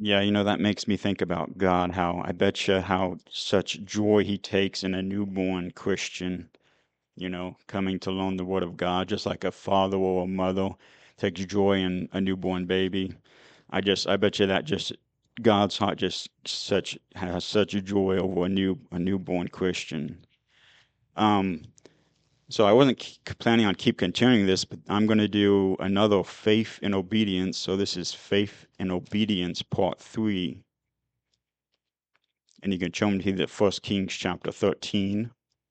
Yeah, that makes me think about God, how I bet you how such joy he takes in a newborn Christian, coming to learn the word of God, just like a father or a mother takes joy in a newborn baby. I bet you that just God's heart just such has such a joy over a newborn Christian. Um, so I wasn't planning on keep continuing this, but I'm going to do another faith and obedience. So this is faith and obedience part 3. And you can turn to the First Kings chapter 13.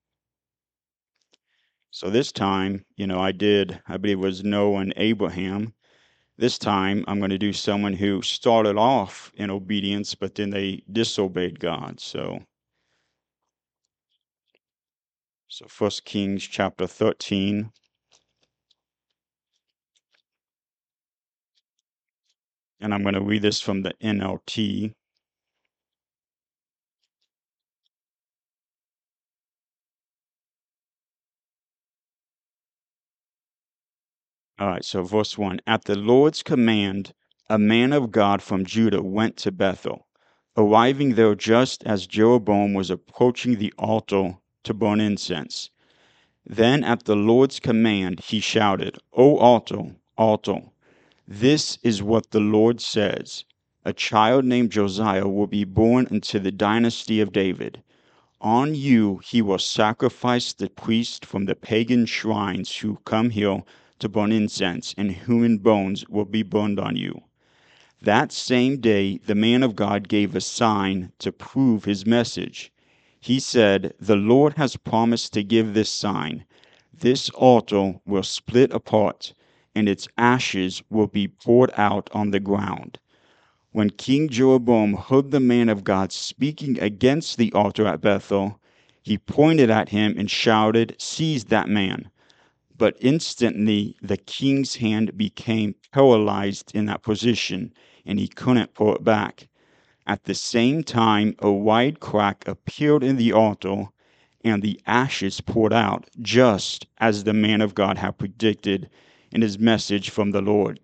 So this time, I believe it was Noah and Abraham. This time, I'm going to do someone who started off in obedience, but then they disobeyed God. So First Kings chapter 13, and I'm going to read this from the NLT. All right, so verse 1. At the Lord's command, a man of God from Judah went to Bethel, arriving there just as Jeroboam was approaching the altar to burn incense. Then at the Lord's command he shouted, O altar, altar, this is what the Lord says. A child named Josiah will be born into the dynasty of David. On you he will sacrifice the priests from the pagan shrines who come here to burn incense, and human bones will be burned on you. That same day the man of God gave a sign to prove his message. He said, The Lord has promised to give this sign. This altar will split apart, and its ashes will be poured out on the ground. When King Jeroboam heard the man of God speaking against the altar at Bethel, he pointed at him and shouted, Seize that man. But instantly the king's hand became paralyzed in that position, and he couldn't pull it back. At the same time, a wide crack appeared in the altar, and the ashes poured out, just as the man of God had predicted in his message from the Lord.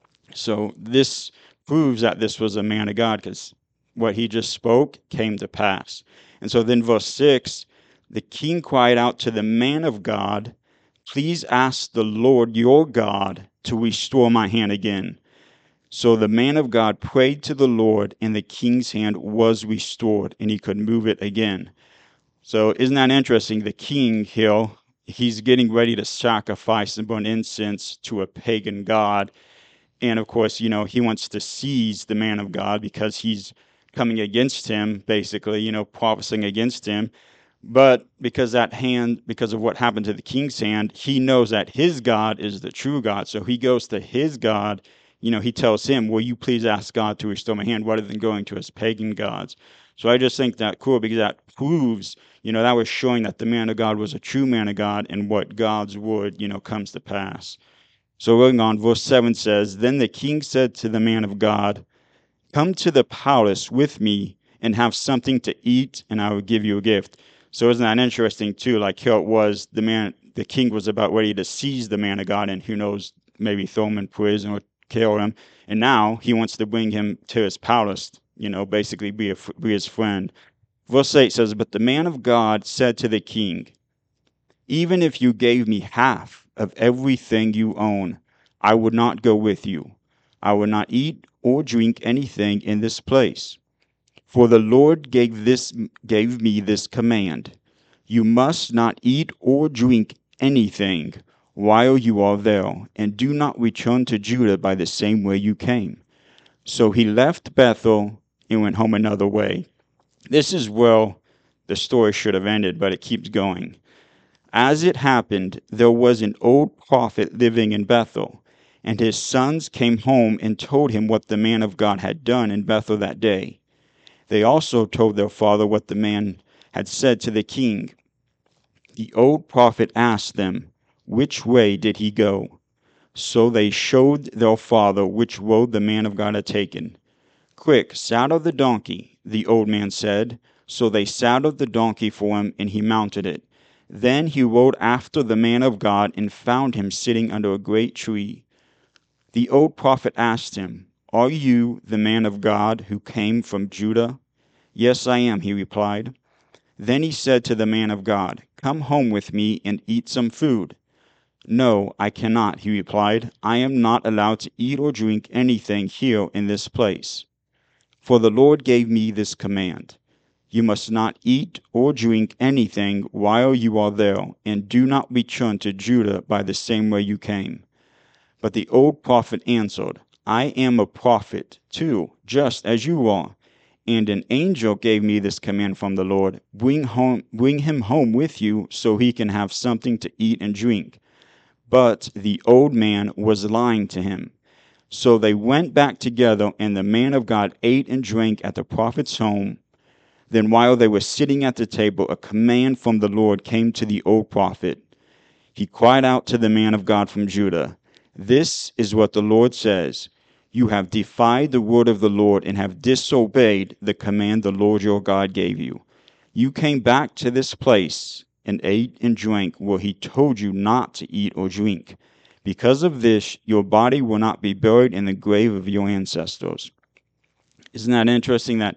So this proves that this was a man of God, because what he just spoke came to pass. And so then, verse 6, the king cried out to the man of God, Please ask the Lord your God to restore my hand again. So the man of God prayed to the Lord, and the king's hand was restored, and he could move it again. So isn't that interesting? The king here, he's getting ready to sacrifice and burn incense to a pagan god. And of course, he wants to seize the man of God because he's coming against him, basically, prophesying against him. But because of what happened to the king's hand, he knows that his God is the true God. So he goes to his God. He tells him, Will you please ask God to restore my hand rather than going to his pagan gods? So I just think that cool because that proves, that was showing that the man of God was a true man of God and what God's word, comes to pass. So going on, verse 7 says, Then the king said to the man of God, Come to the palace with me and have something to eat, and I will give you a gift. So isn't that interesting too? Like here it was, the king was about ready to seize the man of God, and who knows, maybe throw him in prison or kill him. And now he wants to bring him to his palace, basically be his friend. Verse 8 says, But the man of God said to the king, Even if you gave me half of everything you own, I would not go with you. I would not eat or drink anything in this place. For the Lord gave me this command. You must not eat or drink anything while you are there, and do not return to Judah by the same way you came. So he left Bethel and went home another way. This is where the story should have ended, but it keeps going. As it happened, there was an old prophet living in Bethel, and his sons came home and told him what the man of God had done in Bethel that day. They also told their father what the man had said to the king. The old prophet asked them, Which way did he go? So they showed their father which road the man of God had taken. Quick, saddle the donkey, the old man said. So they saddled the donkey for him, and he mounted it. Then he rode after the man of God and found him sitting under a great tree. The old prophet asked him, "Are you the man of God who came from Judah?" "Yes, I am," he replied. Then he said to the man of God, "Come home with me and eat some food." "No, I cannot," he replied. "I am not allowed to eat or drink anything here in this place. For the Lord gave me this command: You must not eat or drink anything while you are there, and do not return to Judah by the same way you came." But the old prophet answered, "I am a prophet, too, just as you are. And an angel gave me this command from the Lord: bring him home with you so he can have something to eat and drink." But the old man was lying to him. So they went back together, and the man of God ate and drank at the prophet's home. Then, while they were sitting at the table, a command from the Lord came to the old prophet. He cried out to the man of God from Judah, "This is what the Lord says: You have defied the word of the Lord and have disobeyed the command the Lord your God gave you. You came back to this place and ate and drank where he told you not to eat or drink. Because of this, your body will not be buried in the grave of your ancestors." Isn't that interesting that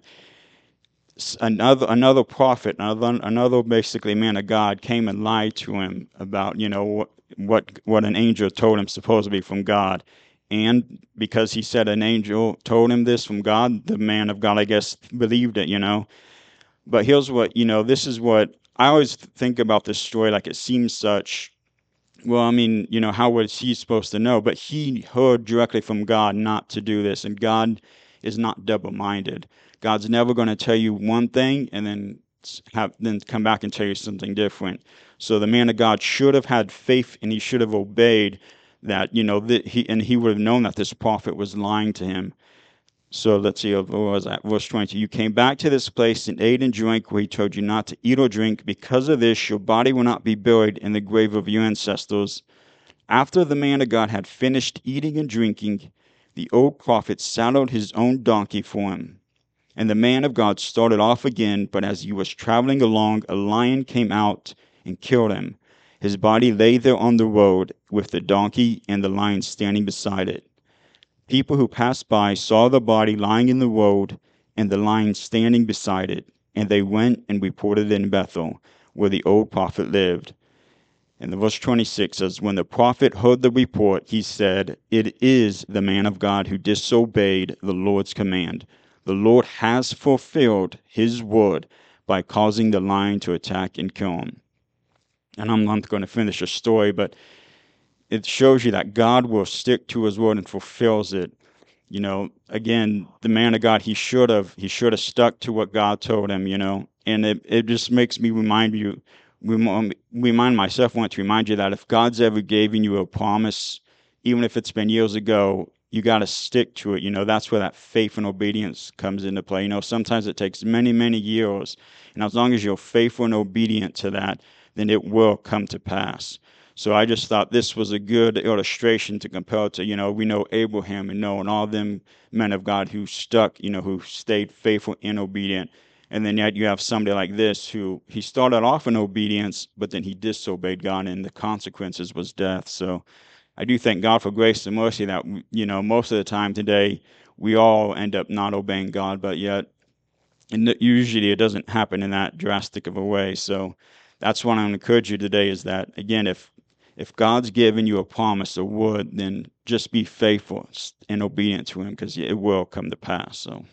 another prophet, another basically man of God came and lied to him about, what an angel told him supposedly from God. And because he said an angel told him this from God, the man of God, I guess, believed it. But here's what, this is what I always think about this story, like it seems such, well, I mean, how was he supposed to know? But he heard directly from God not to do this, and God is not double-minded. God's never going to tell you one thing and then come back and tell you something different. So the man of God should have had faith, and he should have obeyed that. He would have known that this prophet was lying to him. So let's see, what was that? Verse 20. "You came back to this place and ate and drank where he told you not to eat or drink. Because of this, your body will not be buried in the grave of your ancestors." After the man of God had finished eating and drinking, the old prophet saddled his own donkey for him. And the man of God started off again, but as he was traveling along, a lion came out and killed him. His body lay there on the road, with the donkey and the lion standing beside it. People who passed by saw the body lying in the road and the lion standing beside it, and they went and reported it in Bethel, where the old prophet lived. And the verse 26 says, "When the prophet heard the report, he said, 'It is the man of God who disobeyed the Lord's command. The Lord has fulfilled his word by causing the lion to attack and kill him.'" And I'm not going to finish the story, but it shows you that God will stick to his word and fulfills it. Again, the man of God, he should have stuck to what God told him. And it just makes me remind myself, want to remind you that if God's ever given you a promise, even if it's been years ago, you got to stick to it. That's where that faith and obedience comes into play. Sometimes it takes many, many years, and as long as you're faithful and obedient to that, then it will come to pass. So I just thought this was a good illustration to compare to, we know Abraham and Noah and all them men of God who stuck, who stayed faithful and obedient. And then yet you have somebody like this who he started off in obedience, but then he disobeyed God, and the consequences was death. So I do thank God for grace and mercy that, most of the time today we all end up not obeying God, but yet and usually it doesn't happen in that drastic of a way. So that's what I'm going to encourage you today is that, again, if God's given you a promise, a word, then just be faithful and obedient to him, because it will come to pass. So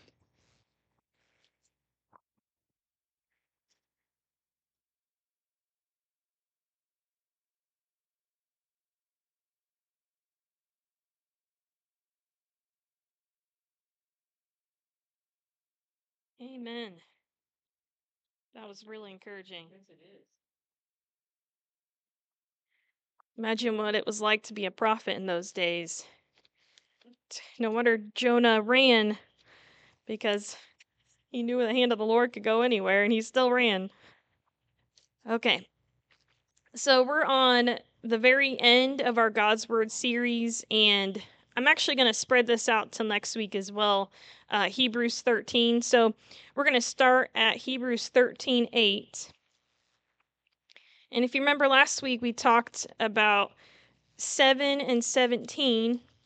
Amen. That was really encouraging. Yes, it is. Imagine what it was like to be a prophet in those days. No wonder Jonah ran, because he knew the hand of the Lord could go anywhere, and he still ran. Okay, so we're on the very end of our God's Word series, and I'm actually going to spread this out till next week as well. Hebrews 13. So we're going to start at Hebrews 13:8. And if you remember last week, we talked about 7 and 17,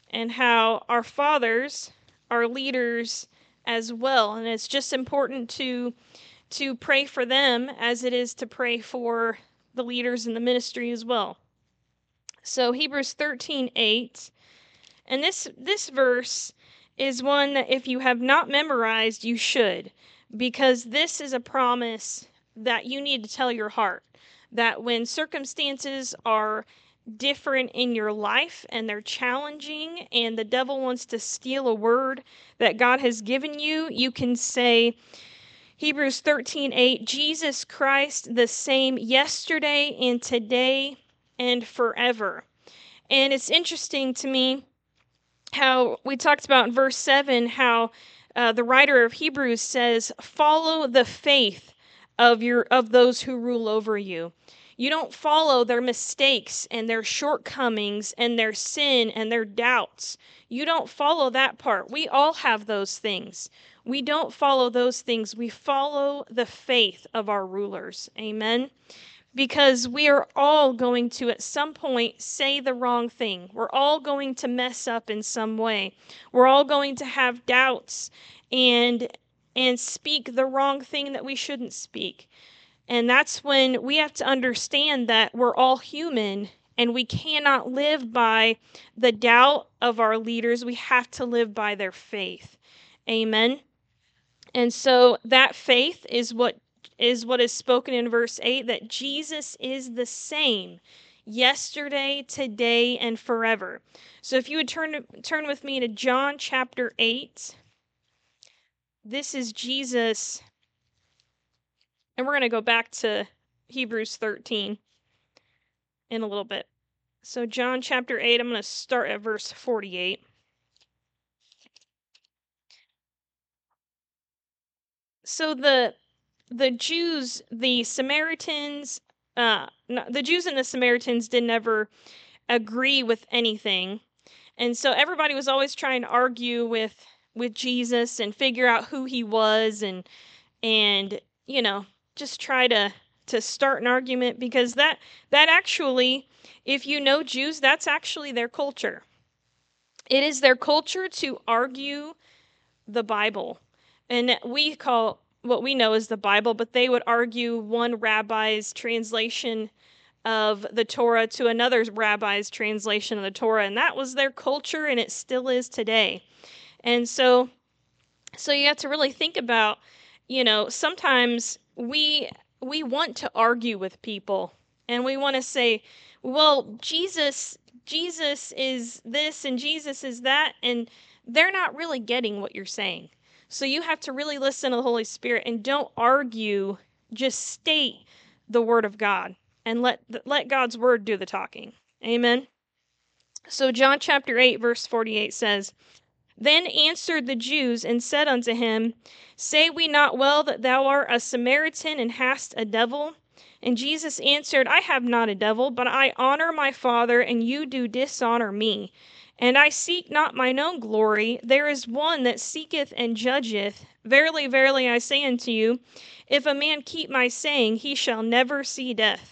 and how our fathers are leaders as well. And it's just important to pray for them as it is to pray for the leaders in the ministry as well. So Hebrews 13:8, and this verse is one that if you have not memorized, you should, because this is a promise that you need to tell your heart, that when circumstances are different in your life and they're challenging and the devil wants to steal a word that God has given you, you can say Hebrews 13:8, Jesus Christ the same yesterday and today and forever. And it's interesting to me how we talked about in verse 7 how the writer of Hebrews says, follow the faith of those who rule over you. You don't follow their mistakes and their shortcomings and their sin and their doubts. You don't follow that part. We all have those things. We don't follow those things. We follow the faith of our rulers. Amen. Because we are all going to, at some point, say the wrong thing. We're all going to mess up in some way. We're all going to have doubts and speak the wrong thing that we shouldn't speak. And that's when we have to understand that we're all human and we cannot live by the doubt of our leaders. We have to live by their faith. Amen. And so that faith is what is spoken in verse 8, that Jesus is the same yesterday, today, and forever. So if you would turn with me to John chapter 8. This is Jesus, and we're going to go back to Hebrews 13 in a little bit. So John chapter 8, I'm going to start at verse 48. So the Jews, the Samaritans, the Jews and the Samaritans didn't ever agree with anything. And so everybody was always trying to argue with Jesus and figure out who he was and just try to start an argument, because that actually, if you know Jews, that's actually their culture. It is their culture to argue the Bible. And we call what we know as the Bible, but they would argue one rabbi's translation of the Torah to another rabbi's translation of the Torah, and that was their culture, and it still is today. And so you have to really think about, sometimes we want to argue with people, and we want to say, well, Jesus is this and Jesus is that, and they're not really getting what you're saying. So you have to really listen to the Holy Spirit and don't argue, just state the word of God and let God's word do the talking. Amen. So John chapter 8 verse 48 says, then answered the Jews and said unto him, say we not well that thou art a Samaritan and hast a devil? And Jesus answered, I have not a devil, but I honor my Father, and you do dishonor me. And I seek not mine own glory. There is one that seeketh and judgeth. Verily, verily, I say unto you, if a man keep my saying, he shall never see death.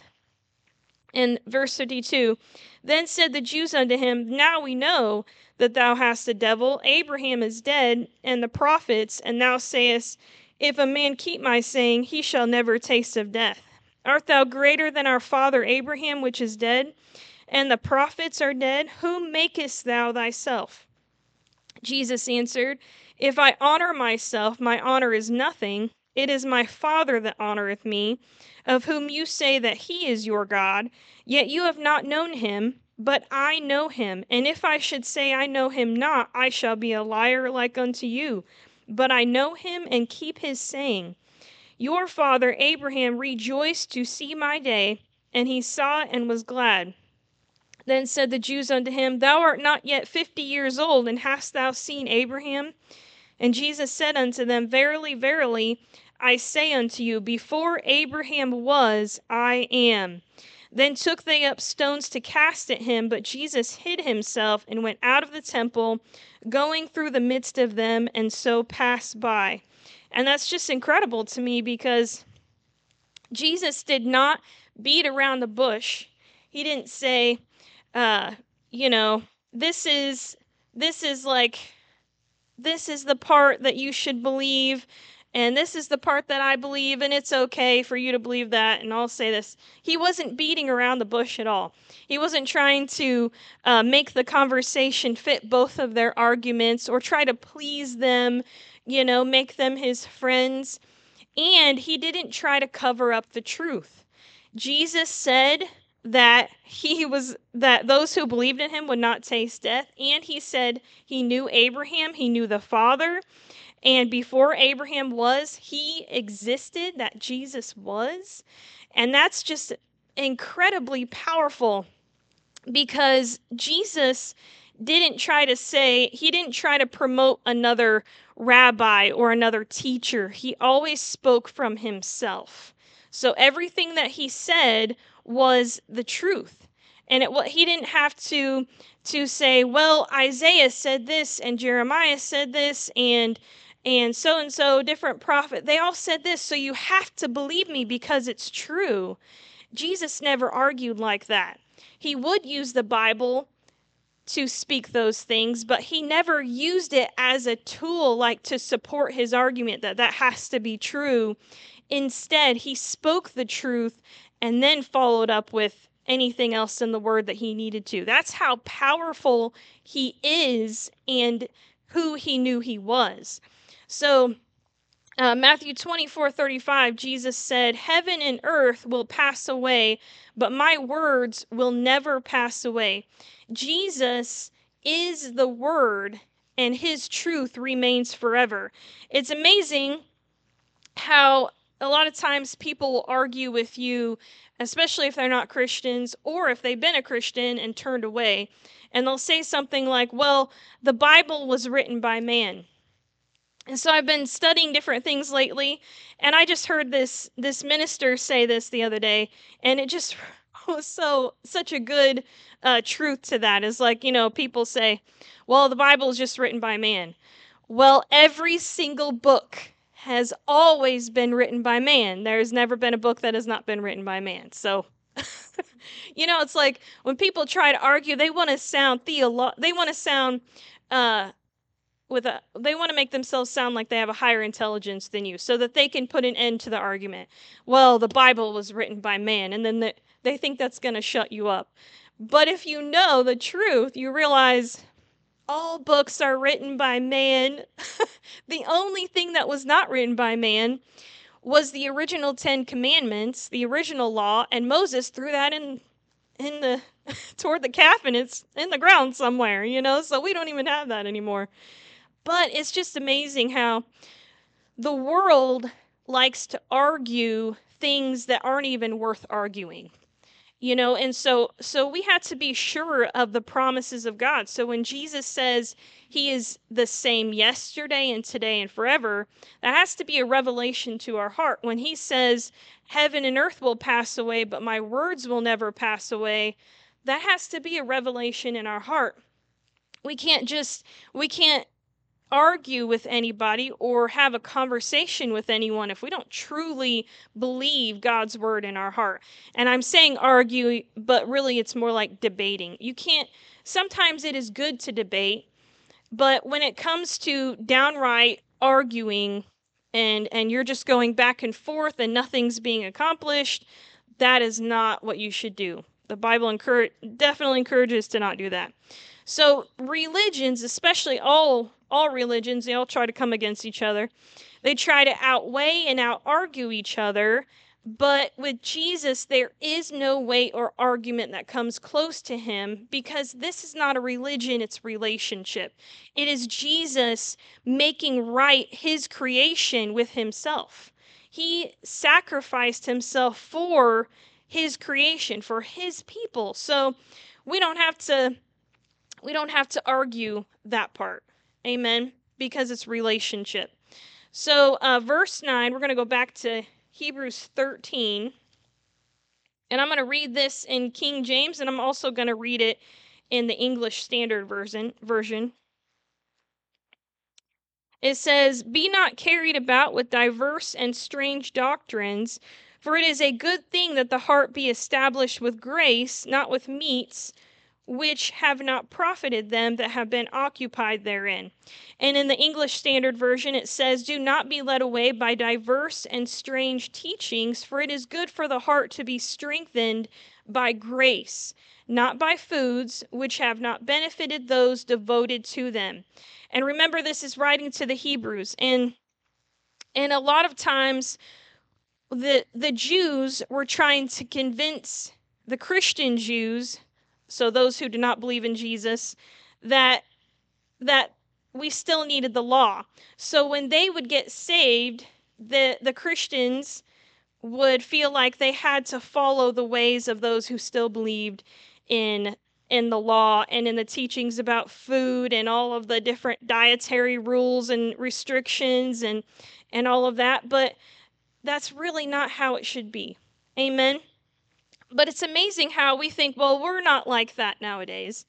In verse 52, then said the Jews unto him, now we know that thou hast a devil. Abraham is dead, and the prophets, and thou sayest, if a man keep my saying, he shall never taste of death. Art thou greater than our father Abraham, which is dead, and the prophets are dead? Whom makest thou thyself? Jesus answered, if I honor myself, my honor is nothing. It is my Father that honoreth me, of whom you say that he is your God. Yet you have not known him, but I know him. And if I should say I know him not, I shall be a liar like unto you. But I know him and keep his saying. Your father Abraham rejoiced to see my day, and he saw it and was glad. Then said the Jews unto him, thou art not yet 50 years old, and hast thou seen Abraham? And Jesus said unto them, verily, verily, I say unto you, before Abraham was, I am. Then took they up stones to cast at him, but Jesus hid himself and went out of the temple, going through the midst of them, and so passed by. And that's just incredible to me, because Jesus did not beat around the bush. He didn't say, this is this is like, this is the part that you should believe, and this is the part that I believe, and it's okay for you to believe that, and I'll say this. He wasn't beating around the bush at all. He wasn't trying to make the conversation fit both of their arguments or try to please them, make them his friends. And he didn't try to cover up the truth. Jesus said that those who believed in him would not taste death, and he said he knew Abraham, he knew the Father, and before Abraham was, he existed, that Jesus was. And that's just incredibly powerful, because Jesus didn't try to promote another rabbi or another teacher. He always spoke from himself. So everything that he said was the truth. And he didn't have to say, well, Isaiah said this and Jeremiah said this and so different prophet, they all said this, so you have to believe me because it's true. Jesus never argued like that. He would use the Bible to speak those things, but he never used it as a tool, like to support his argument that has to be true. Instead, he spoke the truth and then followed up with anything else in the word that he needed to. That's how powerful he is and who he knew he was. So, Matthew 24:35, Jesus said, "Heaven and earth will pass away, but my words will never pass away." Jesus is the Word, and his truth remains forever. It's amazing how a lot of times people will argue with you, especially if they're not Christians or if they've been a Christian and turned away, and they'll say something like, well, the Bible was written by man. And so I've been studying different things lately, and I just heard this minister say this the other day, and it just was such a good truth to that. Is like, people say, well, the Bible is just written by man. Well, every single book has always been written by man. There's never been a book that has not been written by man. So, it's like when people try to argue, they want to sound they want to sound they want to make themselves sound like they have a higher intelligence than you, so that they can put an end to the argument. Well, the Bible was written by man, and then they think that's going to shut you up. But if you know the truth, you realize all books are written by man. The only thing that was not written by man was the original 10 commandments, the original law, and Moses threw that in the toward the calf, and it's in the ground somewhere, so we don't even have that anymore. But it's just amazing how the world likes to argue things that aren't even worth arguing. And so we have to be sure of the promises of God. So when Jesus says he is the same yesterday and today and forever, that has to be a revelation to our heart. When he says heaven and earth will pass away, but my words will never pass away, that has to be a revelation in our heart. We can't argue with anybody or have a conversation with anyone if we don't truly believe God's word in our heart. And I'm saying argue, but really it's more like debating. Sometimes it is good to debate, but when it comes to downright arguing and you're just going back and forth and nothing's being accomplished, that is not what you should do. The Bible definitely encourages to not do that. So religions, especially all religions, they all try to come against each other. They try to outweigh and out-argue each other. But with Jesus, there is no weight or argument that comes close to him, because this is not a religion, it's relationship. It is Jesus making right his creation with himself. He sacrificed himself for his creation, for his people. So we don't have to argue that part. Amen. Because it's relationship. So verse 9, we're going to go back to Hebrews 13. And I'm going to read this in King James, and I'm also going to read it in the English Standard Version. It says, "Be not carried about with diverse and strange doctrines, for it is a good thing that the heart be established with grace, not with meats, which have not profited them that have been occupied therein. And in the English Standard Version, it says, "Do not be led away by diverse and strange teachings, for it is good for the heart to be strengthened by grace, not by foods which have not benefited those devoted to them." And remember, this is writing to the Hebrews. And a lot of times, the Jews were trying to convince the Christian Jews, so those who do not believe in Jesus, that we still needed the law. So when they would get saved, the Christians would feel like they had to follow the ways of those who still believed in the law and in the teachings about food and all of the different dietary rules and restrictions and all of that. But that's really not how it should be. Amen. But it's amazing how we think, well, we're not like that nowadays.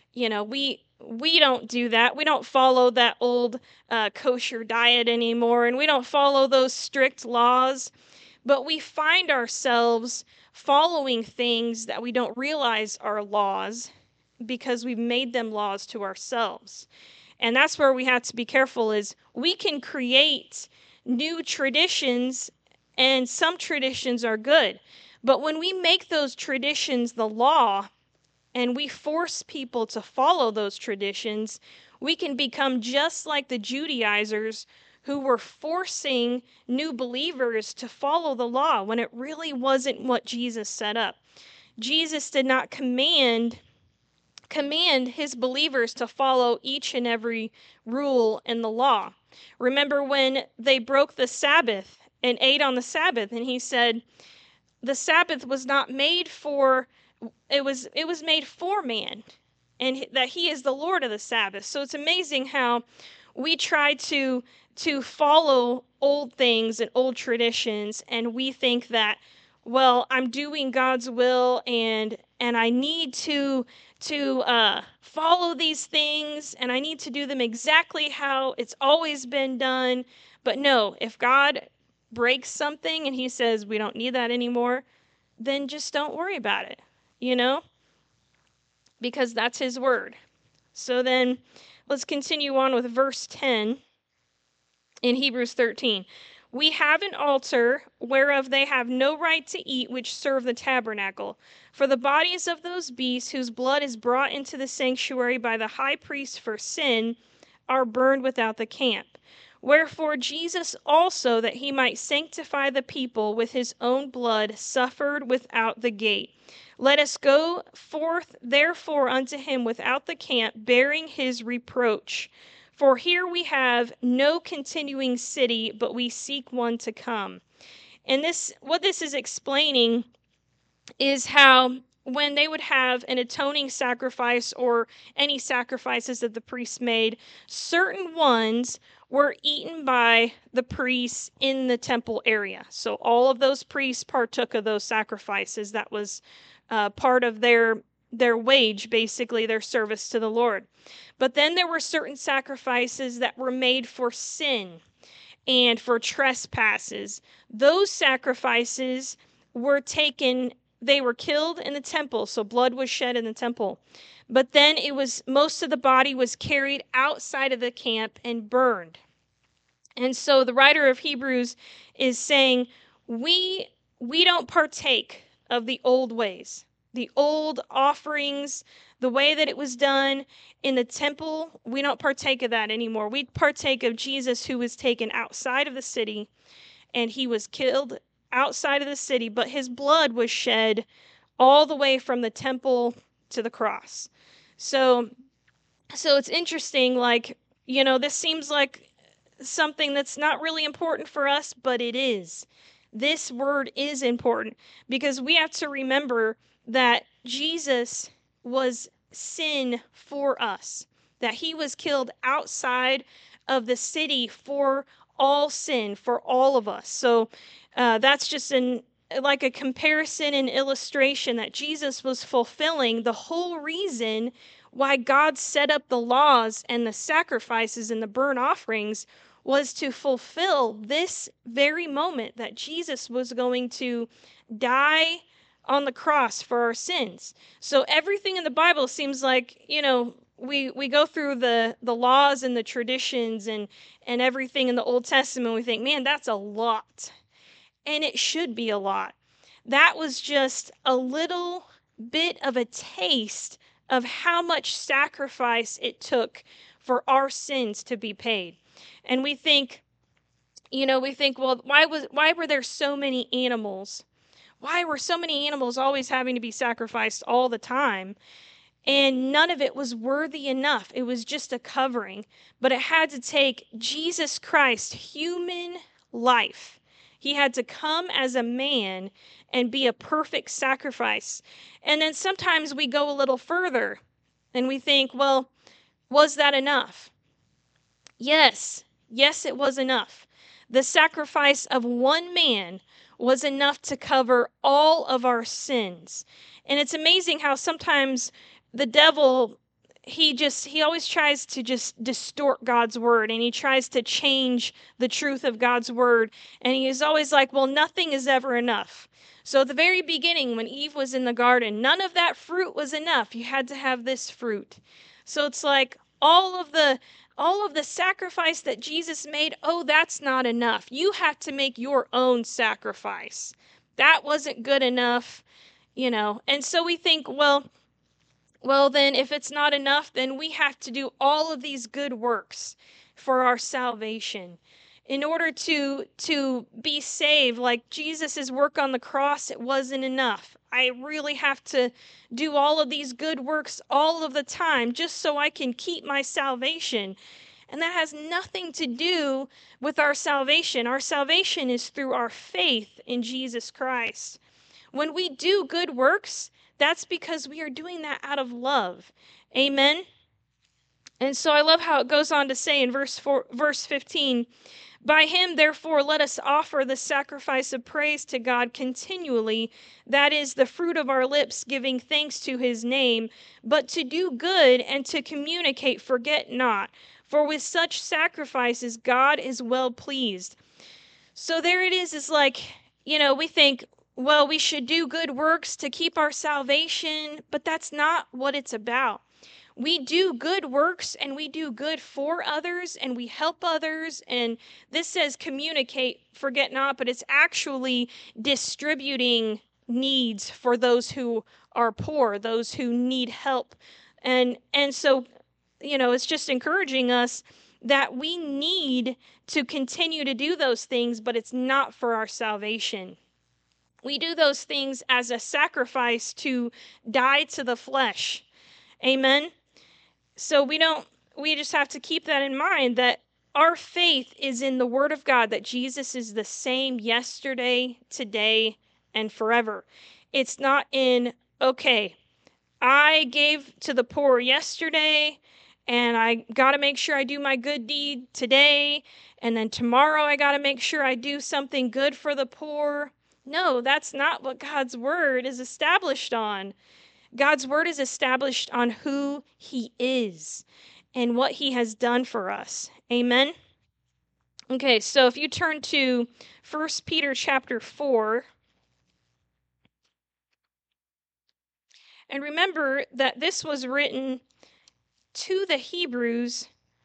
We don't do that. We don't follow that old kosher diet anymore, and we don't follow those strict laws. But we find ourselves following things that we don't realize are laws because we've made them laws to ourselves. And that's where we have to be careful, is we can create new traditions, and some traditions are good. But when we make those traditions the law and we force people to follow those traditions, we can become just like the Judaizers, who were forcing new believers to follow the law when it really wasn't what Jesus set up. Jesus did not command his believers to follow each and every rule in the law. Remember when they broke the Sabbath and ate on the Sabbath, and he said the Sabbath was not made for, it was made for man, and that he is the Lord of the Sabbath. So it's amazing how we try to follow old things and old traditions, and we think that, well, I'm doing God's will, and I need to follow these things, and I need to do them exactly how it's always been done. But no, if God breaks something and he says we don't need that anymore, then just don't worry about it, because that's his word. So then let's continue on with verse 10 in Hebrews 13. "We have an altar whereof they have no right to eat, which serve the tabernacle. For the bodies of those beasts whose blood is brought into the sanctuary by the high priest for sin are burned without the camp. Wherefore Jesus also, that he might sanctify the people with his own blood, suffered without the gate. Let us go forth therefore unto him without the camp, bearing his reproach. For here we have no continuing city, but we seek one to come." And what this is explaining is how when they would have an atoning sacrifice or any sacrifices that the priests made, certain ones were eaten by the priests in the temple area. So all of those priests partook of those sacrifices. That was part of their wage, basically their service to the Lord. But then there were certain sacrifices that were made for sin and for trespasses. Those sacrifices were taken, they were killed in the temple, so blood was shed in the temple. But then most of the body was carried outside of the camp and burned. And so the writer of Hebrews is saying, we don't partake of the old ways, the old offerings, the way that it was done in the temple. We don't partake of that anymore. We partake of Jesus, who was taken outside of the city, and he was killed outside of the city, but his blood was shed all the way from the temple to the cross. So it's interesting, this seems like something that's not really important for us, but it is. This word is important, because we have to remember that Jesus was sin for us, that he was killed outside of the city for all sin, for all of us. So that's just like a comparison and illustration that Jesus was fulfilling the whole reason why God set up the laws and the sacrifices and the burnt offerings, was to fulfill this very moment that Jesus was going to die on the cross for our sins. So everything in the Bible seems like, we go through the laws and the traditions and everything in the Old Testament. We think, man, that's a lot. And it should be a lot. That was just a little bit of a taste of how much sacrifice it took for our sins to be paid. And we think, well, why were there so many animals? Why were so many animals always having to be sacrificed all the time? And none of it was worthy enough. It was just a covering. But it had to take Jesus Christ, human life. He had to come as a man and be a perfect sacrifice. And then sometimes we go a little further and we think, well, was that enough? Yes, it was enough. The sacrifice of one man was enough to cover all of our sins. And it's amazing how sometimes the devil, he always tries to just distort God's word, and he tries to change the truth of God's word. And he is always like, well, nothing is ever enough. So at the very beginning, when Eve was in the garden, none of that fruit was enough. You had to have this fruit. So it's like all of the sacrifice that Jesus made, oh, that's not enough. You have to make your own sacrifice. That wasn't good enough, And so we think, well, then if it's not enough, then we have to do all of these good works for our salvation. In order to be saved, like Jesus' work on the cross, it wasn't enough. I really have to do all of these good works all of the time just so I can keep my salvation. And that has nothing to do with our salvation. Our salvation is through our faith in Jesus Christ. When we do good works, that's because we are doing that out of love. Amen. And so I love how it goes on to say in verse 15, by him, therefore, let us offer the sacrifice of praise to God continually, that is the fruit of our lips, giving thanks to his name. But to do good and to communicate, forget not. For with such sacrifices, God is well pleased. So there it is like, we think, well, we should do good works to keep our salvation, but that's not what it's about. We do good works and we do good for others and we help others. And this says communicate, forget not, but it's actually distributing needs for those who are poor, those who need help. And so, it's just encouraging us that we need to continue to do those things, but it's not for our salvation. We do those things as a sacrifice to die to the flesh. Amen. So we just have to keep that in mind, that our faith is in the Word of God, that Jesus is the same yesterday, today, and forever. It's not in, okay, I gave to the poor yesterday, and I got to make sure I do my good deed today, and then tomorrow I got to make sure I do something good for the poor. No, that's not what God's Word is established on. God's word is established on who he is and what he has done for us. Amen. Okay, so if you turn to 1 Peter chapter 4, and remember that this was written to the Hebrews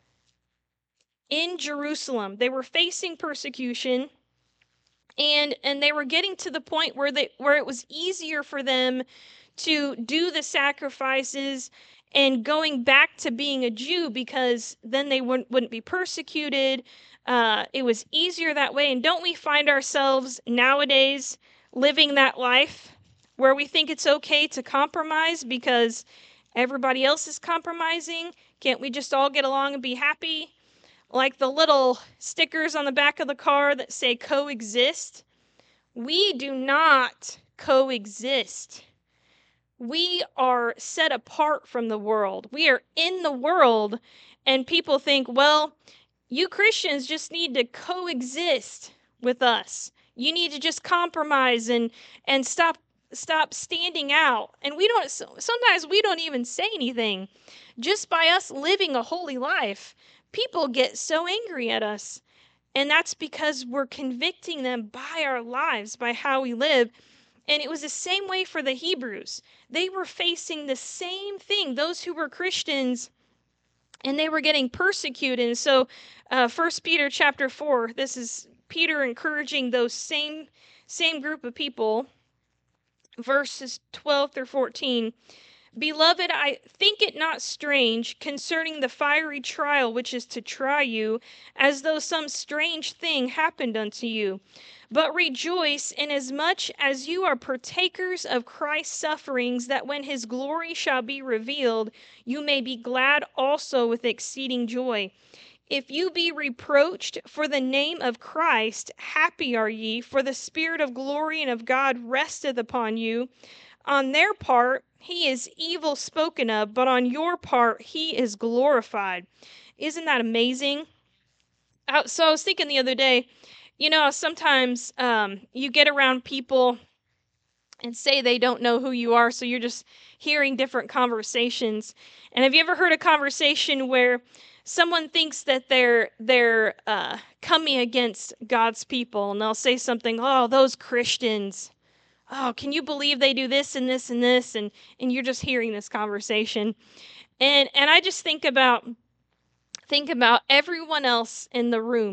in Jerusalem. They were facing persecution, and they were getting to the point where it was easier for them to do the sacrifices and going back to being a Jew, because then they wouldn't be persecuted. It was easier that way. And don't we find ourselves nowadays living that life where we think it's okay to compromise because everybody else is compromising? Can't we just all get along and be happy? Like the little stickers on the back of the car that say coexist. We do not coexist. We are set apart from the world. We are in the world, and people think, well, you Christians just need to coexist with us. You need to just compromise and stop standing out. And sometimes we don't even say anything. Just by us living a holy life, people get so angry at us. And that's because we're convicting them by our lives, by how we live. And it was the same way for the Hebrews. They were facing the same thing, those who were Christians, and they were getting persecuted. And so 1 Peter chapter 4, this is Peter encouraging those same group of people, verses 12 through 14. Beloved, I think it not strange concerning the fiery trial which is to try you, as though some strange thing happened unto you. But rejoice inasmuch as you are partakers of Christ's sufferings, that when his glory shall be revealed, you may be glad also with exceeding joy. If you be reproached for the name of Christ, happy are ye, for the Spirit of glory and of God resteth upon you. On their part, he is evil spoken of, but on your part, he is glorified. Isn't that amazing? So I was thinking the other day, sometimes you get around people and say they don't know who you are, so you're just hearing different conversations. And have you ever heard a conversation where someone thinks that they're coming against God's people, and they'll say something, "Oh, those Christians. Oh, can you believe they do this and this and this?" And you're just hearing this conversation. And I just think about everyone else in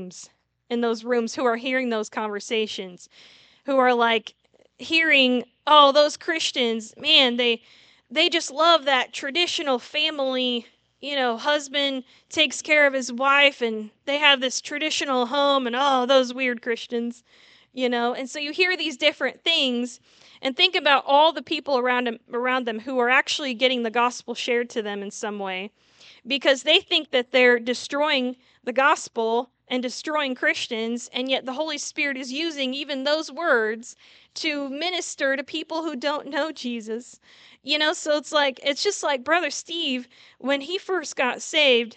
those rooms who are hearing those conversations, who are like hearing, "Oh, those Christians, man, they just love that traditional family, husband takes care of his wife and they have this traditional home, and oh, those weird Christians." And so you hear these different things, and think about all the people around them who are actually getting the gospel shared to them in some way, because they think that they're destroying the gospel and destroying Christians, and yet the Holy Spirit is using even those words to minister to people who don't know Jesus. So it's just like Brother Steve, when he first got saved,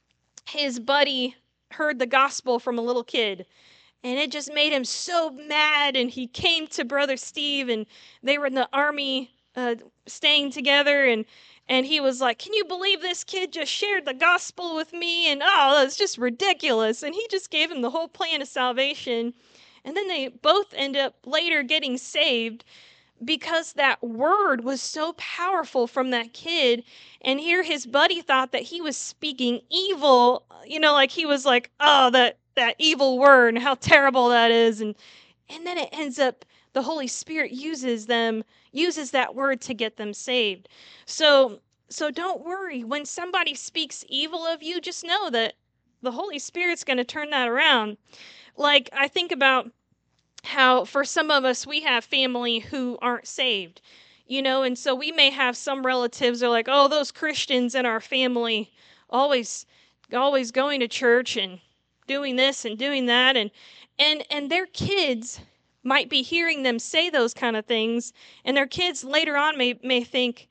his buddy heard the gospel from a little kid, and it just made him so mad, and he came to Brother Steve, and they were in the army staying together, and he was like, "Can you believe this kid just shared the gospel with me? And oh, that's just ridiculous." And he just gave him the whole plan of salvation. And then they both end up later getting saved because that word was so powerful from that kid. And here his buddy thought that he was speaking evil, like he was like, "Oh, that evil word, and how terrible that is." And then it ends up the Holy Spirit uses that word to get them saved. So don't worry when somebody speaks evil of you. Just know that the Holy Spirit's going to turn that around. Like, I think about how for some of us, we have family who aren't saved, and so we may have some relatives are like, "Oh, those Christians in our family, always going to church and doing this and doing that," and their kids might be hearing them say those kind of things, and their kids later on may think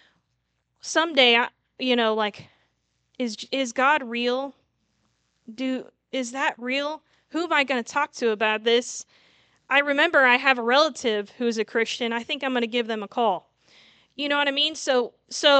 someday, like, is God real? Is that real? Who am I going to talk to about this? I remember I have a relative who's a Christian. I think I'm going to give them a call. You know what I mean? So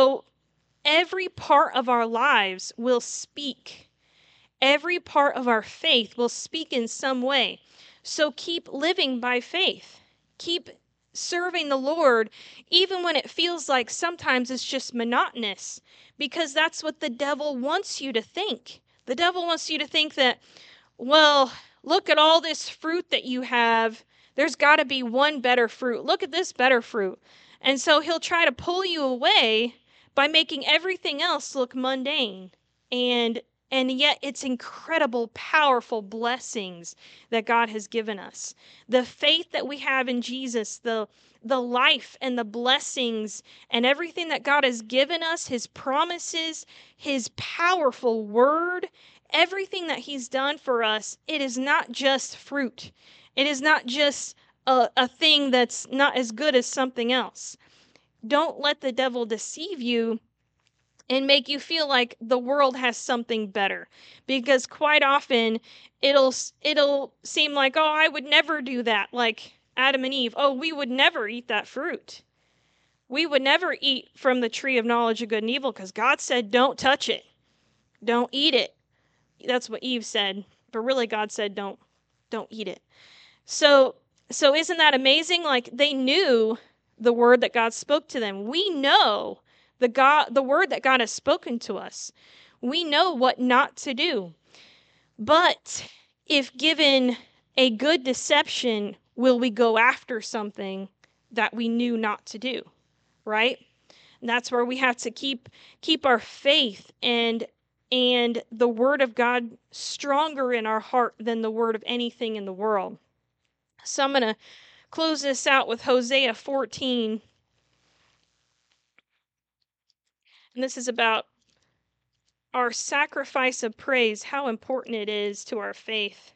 every part of our lives will speak. Every part of our faith will speak in some way. So keep living by faith. Keep serving the Lord, even when it feels like sometimes it's just monotonous, because that's what the devil wants you to think. The devil wants you to think that, well, look at all this fruit that you have. There's got to be one better fruit. Look at this better fruit. And so he'll try to pull you away by making everything else look mundane. And yet it's incredible, powerful blessings that God has given us. The faith that we have in Jesus, the life and the blessings and everything that God has given us, his promises, his powerful word, everything that he's done for us, it is not just fruit. It is not just a thing that's not as good as something else. Don't let the devil deceive you and make you feel like the world has something better, because quite often it'll seem like, "Oh, I would never do that," like Adam and Eve. "Oh, we would never eat that fruit. We would never eat from the tree of knowledge of good and evil because God said don't touch it. Don't eat it." That's what Eve said, but really God said don't eat it. So So isn't that amazing? Like, they knew the word that God spoke to them. We know the word that God has spoken to us. We know what not to do. But if given a good deception, will we go after something that we knew not to do, right? And that's where we have to keep our faith and the word of God stronger in our heart than the word of anything in the world. So I'm going to close this out with Hosea 14. And this is about our sacrifice of praise, how important it is to our faith.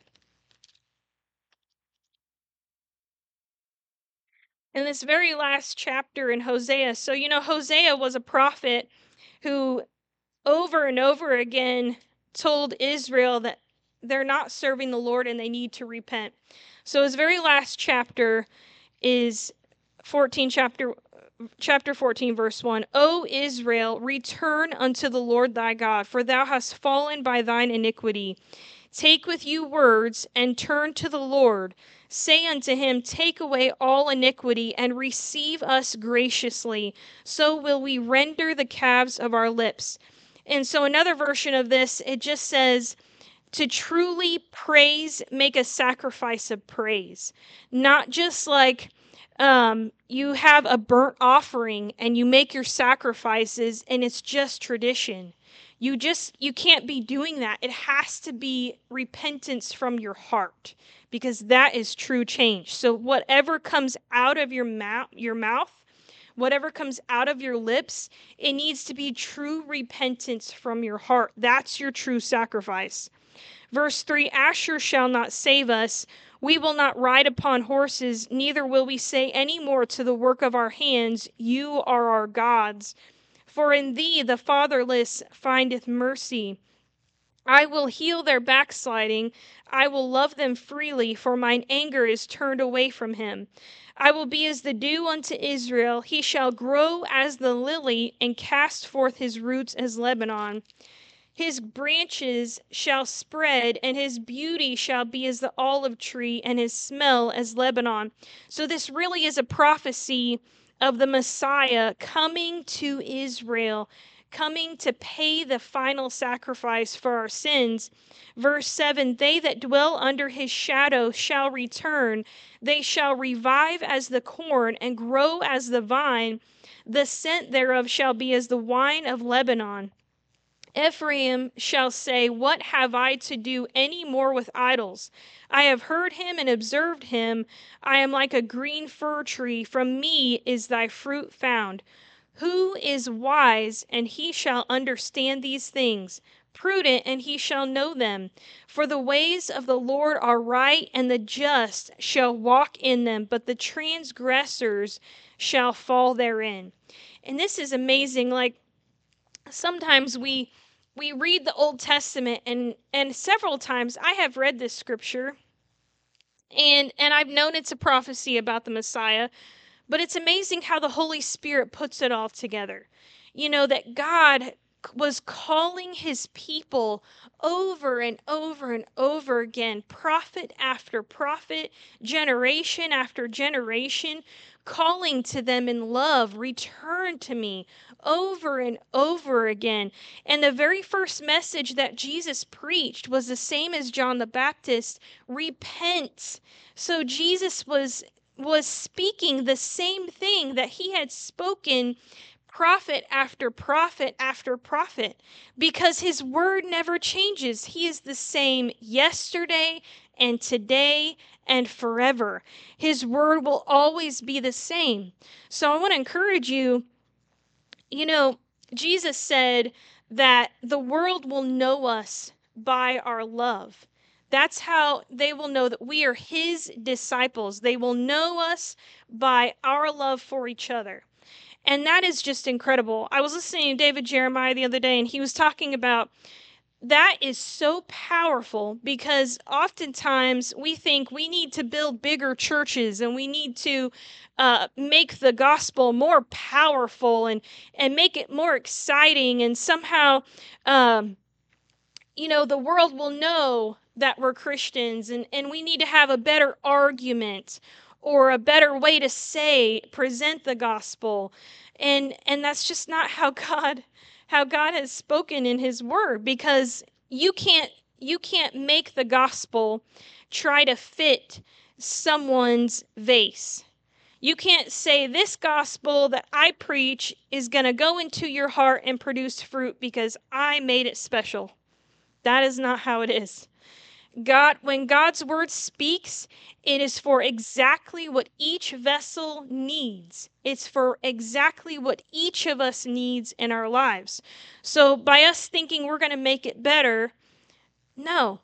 In this very last chapter in Hosea, so Hosea was a prophet who over and over again told Israel that they're not serving the Lord and they need to repent. So his very last chapter is chapter 14, verse 1. O Israel, return unto the Lord thy God, for thou hast fallen by thine iniquity. Take with you words, and turn to the Lord. Say unto him, take away all iniquity, and receive us graciously. So will we render the calves of our lips. And so another version of this, it just says, to truly praise, make a sacrifice of praise. Not just like you have a burnt offering and you make your sacrifices and it's just tradition. You can't be doing that. It has to be repentance from your heart, because that is true change. So whatever comes out of your mouth, whatever comes out of your lips, it needs to be true repentance from your heart. That's your true sacrifice. Verse 3, Asher shall not save us. We will not ride upon horses, neither will we say any more to the work of our hands, you are our gods. For in thee the fatherless findeth mercy. I will heal their backsliding. I will love them freely, for mine anger is turned away from him. I will be as the dew unto Israel. He shall grow as the lily and cast forth his roots as Lebanon. His branches shall spread, and his beauty shall be as the olive tree, and his smell as Lebanon. So this really is a prophecy of the Messiah coming to Israel, coming to pay the final sacrifice for our sins. Verse 7, they that dwell under his shadow shall return. They shall revive as the corn and grow as the vine. The scent thereof shall be as the wine of Lebanon. Ephraim shall say, what have I to do any more with idols? I have heard him and observed him. I am like a green fir tree. From me is thy fruit found. Who is wise, and he shall understand these things? Prudent, and he shall know them. For the ways of the Lord are right, and the just shall walk in them, but the transgressors shall fall therein. And this is amazing. Like, sometimes we read the Old Testament, and several times I have read this scripture, and I've known it's a prophecy about the Messiah, but it's amazing how the Holy Spirit puts it all together. That God was calling his people over and over and over again, prophet after prophet, generation after generation, calling to them in love, return to me, over and over again. And the very first message that Jesus preached was the same as John the Baptist: repent. So Jesus was speaking the same thing that he had spoken prophet after prophet after prophet, because his word never changes. He is the same yesterday and today and forever. His word will always be the same. So I want to encourage you, Jesus said that the world will know us by our love. That's how they will know that we are his disciples. They will know us by our love for each other. And that is just incredible. I was listening to David Jeremiah the other day, and he was talking about that is so powerful, because oftentimes we think we need to build bigger churches and we need to make the gospel more powerful and make it more exciting, and somehow the world will know that we're Christians, and we need to have a better argument, or a better way to present the gospel. And that's just not how God has spoken in his word, because you can't make the gospel try to fit someone's vase. You can't say this gospel that I preach is going to go into your heart and produce fruit because I made it special. That is not how it is. When God's word speaks, it is for exactly what each vessel needs. It's for exactly what each of us needs in our lives. So by us thinking we're going to make it better, no.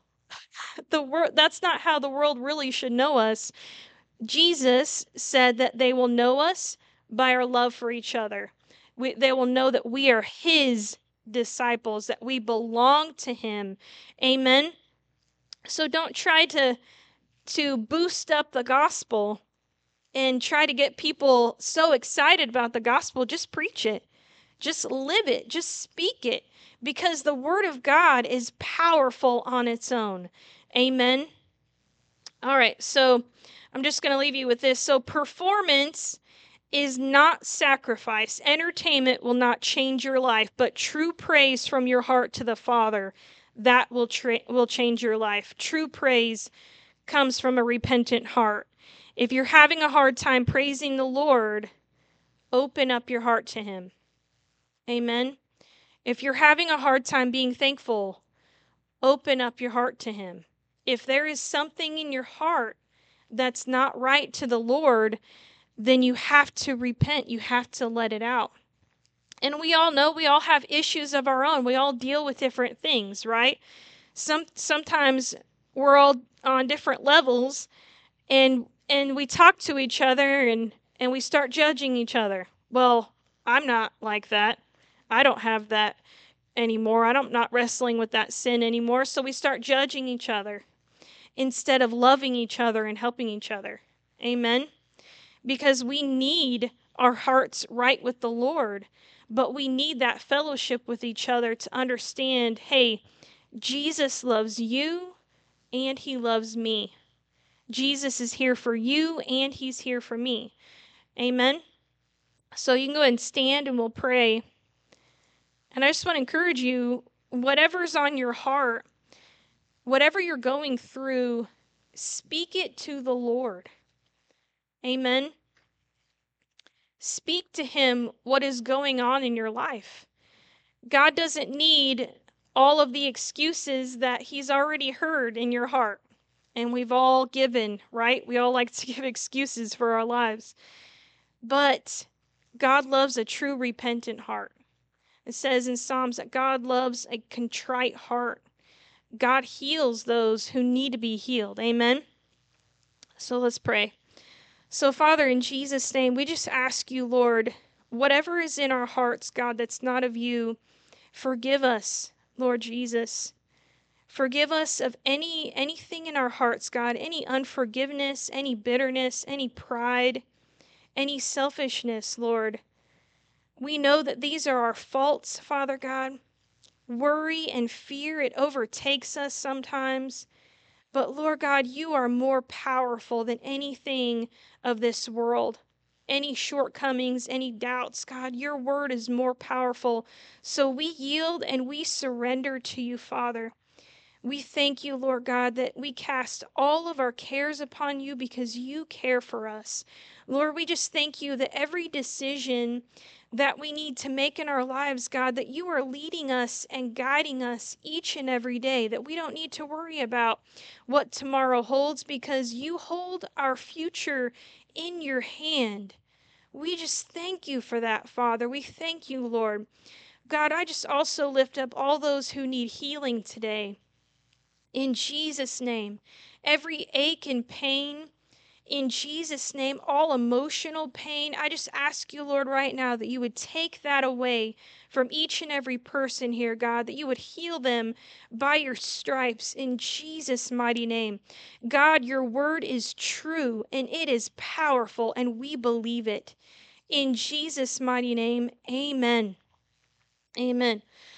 That's not how the world really should know us. Jesus said that they will know us by our love for each other. They will know that we are his disciples, that we belong to him. Amen. So don't try to boost up the gospel and try to get people so excited about the gospel. Just preach it. Just live it. Just speak it, because the word of God is powerful on its own. Amen. All right, so I'm just going to leave you with this. So performance is not sacrifice. Entertainment will not change your life, but true praise from your heart to the Father, that will change your life. True praise comes from a repentant heart. If you're having a hard time praising the Lord, open up your heart to him. Amen. If you're having a hard time being thankful, open up your heart to him. If there is something in your heart that's not right to the Lord, then you have to repent. You have to let it out. And we all know we all have issues of our own. We all deal with different things, right? Sometimes we're all on different levels, and we talk to each other, and we start judging each other. Well, I'm not like that. I don't have that anymore. I'm not wrestling with that sin anymore. So we start judging each other instead of loving each other and helping each other. Amen. Because we need our hearts right with the Lord, but we need that fellowship with each other to understand, hey, Jesus loves you and he loves me. Jesus is here for you and he's here for me. Amen. So you can go ahead and stand and we'll pray. And I just want to encourage you, whatever's on your heart, whatever you're going through, speak it to the Lord. Amen. Speak to him what is going on in your life. God doesn't need all of the excuses that he's already heard in your heart. And we've all given, right? We all like to give excuses for our lives. But God loves a true repentant heart. It says in Psalms that God loves a contrite heart. God heals those who need to be healed. Amen. So let's pray. So, Father, in Jesus' name, we just ask you, Lord, whatever is in our hearts, God, that's not of you, forgive us, Lord Jesus. Forgive us of anything in our hearts, God, any unforgiveness, any bitterness, any pride, any selfishness, Lord. We know that these are our faults, Father God. Worry and fear, it overtakes us sometimes. But Lord God, you are more powerful than anything of this world. Any shortcomings, any doubts, God, your word is more powerful. So we yield and we surrender to you, Father. We thank you, Lord God, that we cast all of our cares upon you because you care for us. Lord, we just thank you that every decision that we need to make in our lives, God, that you are leading us and guiding us each and every day, that we don't need to worry about what tomorrow holds because you hold our future in your hand. We just thank you for that, Father. We thank you, Lord. God, I just also lift up all those who need healing today. In Jesus' name, every ache and pain, in Jesus' name, all emotional pain, I just ask you, Lord, right now that you would take that away from each and every person here, God, that you would heal them by your stripes in Jesus' mighty name. God, your word is true and it is powerful, and we believe it. In Jesus' mighty name, amen. Amen.